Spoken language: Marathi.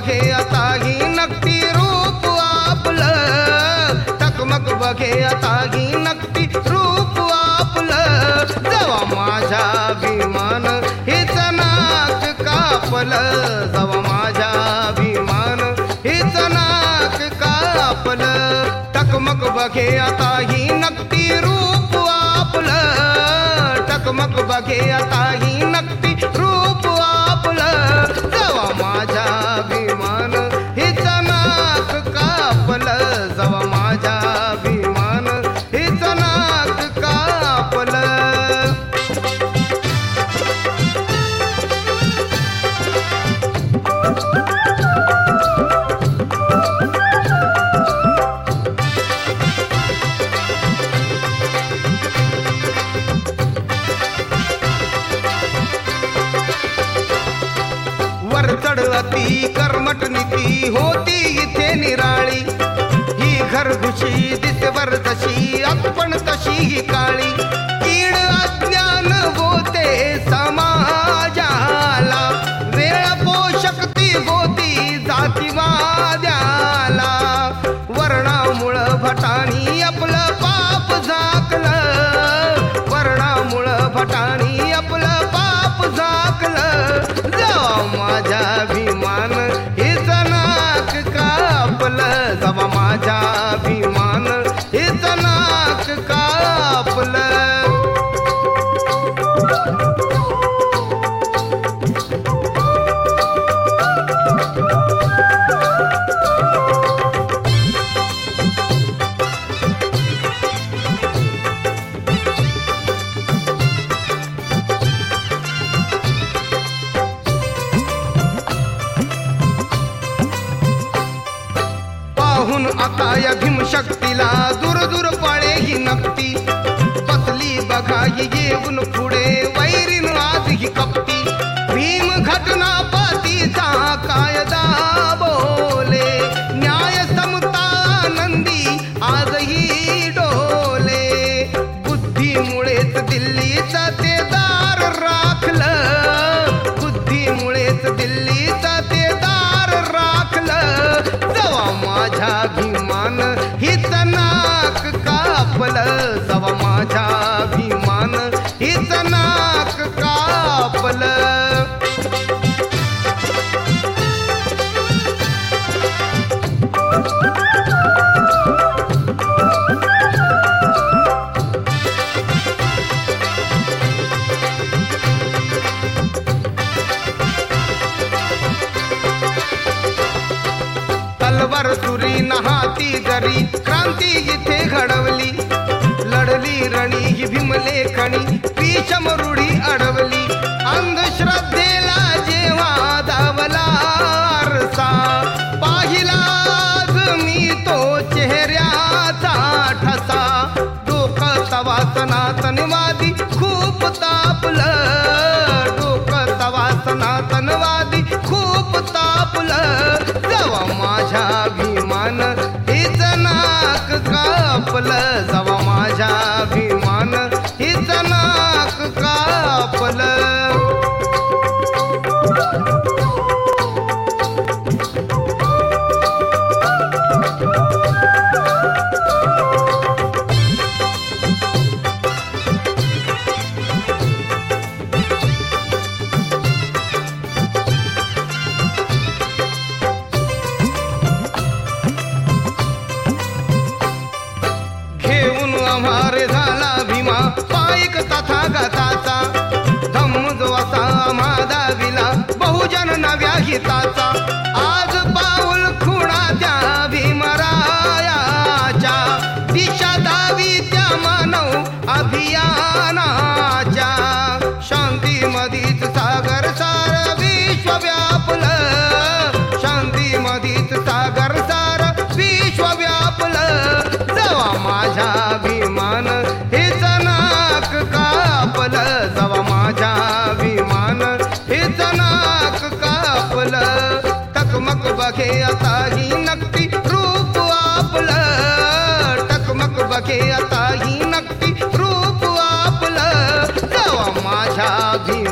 बघे आता ही नक्की रूप आपलं, टकमक बघे आता ही नक्की रूप आपलं. जवा माझ्या विमान हिच नाक कापलं, जवा माझ्या विमान हिच नाक कापलं. टकमक बघे आता ही नक्की रूप आपलं, टकमक बघे आता ही नक्की रूप आपलं. जवा माझ्या विमान हिच नाक कापलं, जवा माझ्या विमान हिच नाक कापलं. वरचढ अति कर्मट नीती होती इथे निराळी, ही घरघुशी दिसवर तशी आपण तशी ही काळी. कीड अज्ञान होते समाजाला, वेळ पोषक ती होती जातीवाद्याला. वर्णामुळं भटानी आपलं पाप झाकलं, वर्णामुळं भटानी आपलं पाप झाकलं. जवा माझ्या विमान हिच नाक कापलं, जवा माझ्या विमान हिच नाक कापलं. पाहून आता या भीमशक्तीला दूर दूर पळे ही नक्ती. बसली बघा ही येऊन पुढे वैरीन आज ही कपटी. भीम घटना पातीचा कायदा बोले, न्याय समता आनंदी आजही डोले. बुद्धीमुळेच दिल्लीचा ते दार राखलं, बुद्धीमुळेच दिल्लीचा ते दार राखलं. जवा माझ्या विमान हिच नाक कापलं, जवा माझ्या विमान हिच नाक कापलं. तलवार सुरी नहाती जरी क्रांती इथे घडवली. लढली रणी ही भीमलेखणी भीषम रूढी अडवली. अंधश्रद्धेला जेव्हा धावला आरसा, पाहिलाच मी तो चेहऱ्याचा ठसा. डोकं तवा सनातनवादी खूप तापलं, डोकं तवा सनातनवादी खूप तापलं. जवा माझ्या विमान हिच नाक कापलं, जवा माझ्या विमान हिच नाक कापलं. आम्हारे झाला भीमा पायक तथागताचा. धम्म जो असा मादा विला बहुजन नव्या हिताचा. आज पाऊल खुणा त्या भीमरायाच्या, दिशा दावी त्या मानव अभियानाच्या. शांती मधीच सागर सार विश्व व्यापलं, शांती मधीच सागर सार विश्व व्यापलं. जवा माझ्या विमान हिच नाक कापलं, जवा माझ्या विमान हिच नाक कापलं. टकमक बघे आता ही नक्की रूप आपलं, टकमक बघे आता ही नक्की रूप आपलं. जवा माझ्या